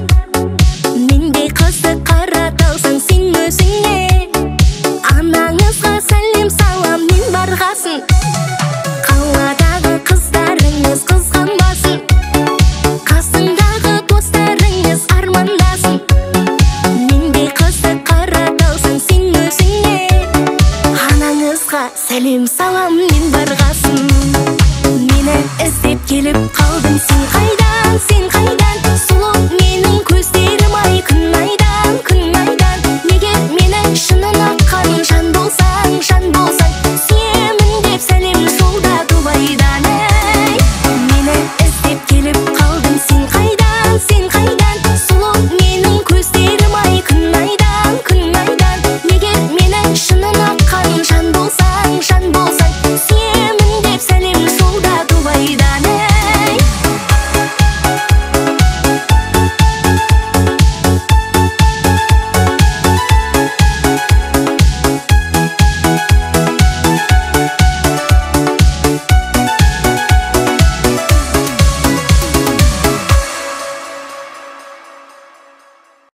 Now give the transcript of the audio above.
Мендей қызды қарата алсаң сен өзіңе. Анаңызға сәлем салам мен барғасын. Қаладағы қыздарыңыз қызғанбасын. Қасыңдағы достарыңыз армандасын. Мендей қызды қарата алсаң сен өзіңе. Анаңызға сәлем салам мен барғасын. Мені іздеп келіп қалдың, сен қайдан, сен қайдан? Сұлу менің көздерім ай, күн айдан, күн айдан. Неге мені шынын аққан жан болсаң, жан болсаң, сүйемін деп сәлем жолда Дубайдан ай. Мені іздеп келіп қалдың, сен қайдан, сен қайдан? Сұлу